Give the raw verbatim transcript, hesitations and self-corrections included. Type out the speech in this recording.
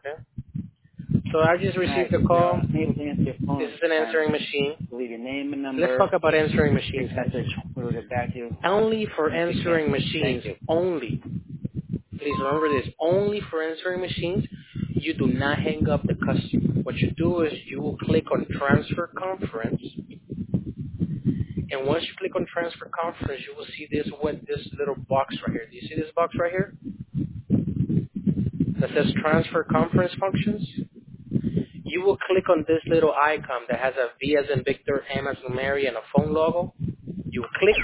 Okay. So I just received a call. This is an answering machine. Leave your name and number. Let's talk about answering machines. Message. We'll get back to you. Only for answering machines. Thank you. Only. Please remember this. Only for answering machines. You do not hang up the customer. What you do is you will click on transfer conference. And once you click on transfer conference, you will see this what this little box right here. Do you see this box right here? That says transfer conference functions. You will click on this little icon that has a V as in Victor, M as in Mary, and a phone logo. You will click